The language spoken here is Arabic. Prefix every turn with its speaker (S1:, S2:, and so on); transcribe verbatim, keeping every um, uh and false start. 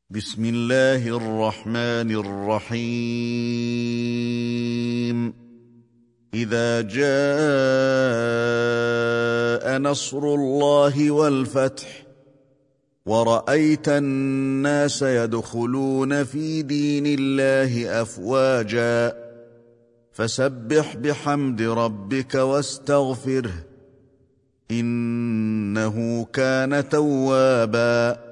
S1: بسم الله الرحمن الرحيم إذا جاء نصر الله والفتح ورأيت الناس يدخلون في دين الله أفواجا فسبح بحمد ربك واستغفره إنه كان توابا